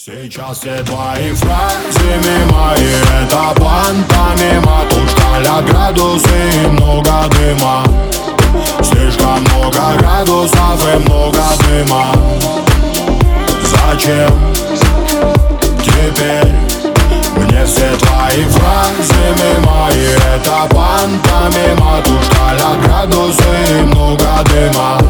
Сейчас все твои фразы мимо, и это пантомима. Тут шкаля градусы и много дыма. Слишком много градусов и много дыма. Зачем теперь мне все твои фразы мимо, и это пантомима. Тут шкаля градусы и много дыма.